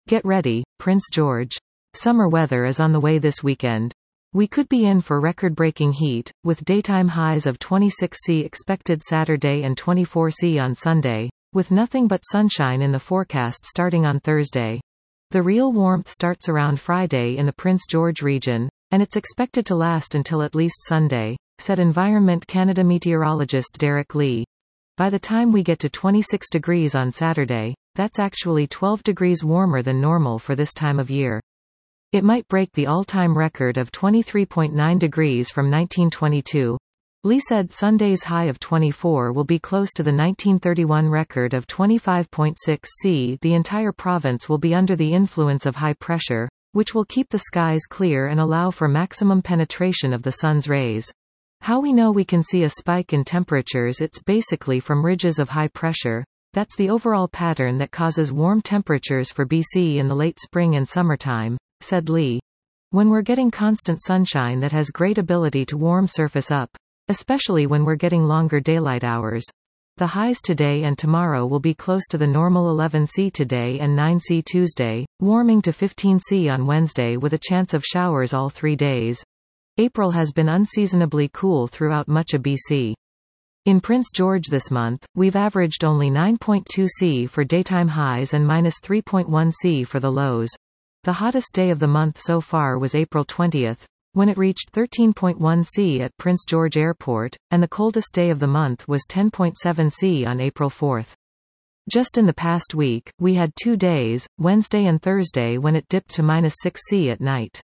Get ready, Prince George. Summer weather is on the way this weekend. We could be in for record-breaking heat, with daytime highs of 26°C expected Saturday and 24°C on Sunday, with nothing but sunshine in the forecast starting on Thursday. The real warmth starts around Friday in the Prince George region, and it's expected to last until at least Sunday, said Environment Canada meteorologist Derek Lee. By the time we get to 26 degrees on Saturday, that's actually 12 degrees warmer than normal for this time of year. It might break the all-time record of 23.9 degrees from 1922. Lee said Sunday's high of 24 will be close to the 1931 record of 25.6°C. The entire province will be under the influence of high pressure, which will keep the skies clear and allow for maximum penetration of the sun's rays. How we know we can see a spike in temperatures? It's basically from ridges of high pressure. That's the overall pattern that causes warm temperatures for BC in the late spring and summertime, said Lee. When we're getting constant sunshine that has great ability to warm surface up, especially when we're getting longer daylight hours. The highs today and tomorrow will be close to the normal 11°C today and 9°C Tuesday, warming to 15°C on Wednesday with a chance of showers all 3 days. April has been unseasonably cool throughout much of BC. In Prince George this month, we've averaged only 9.2°C for daytime highs and -3.1°C for the lows. The hottest day of the month so far was April 20th, when it reached 13.1°C at Prince George Airport, and the coldest day of the month was 10.7°C on April 4th. Just in the past week, we had 2 days, Wednesday and Thursday, when it dipped to -6°C at night.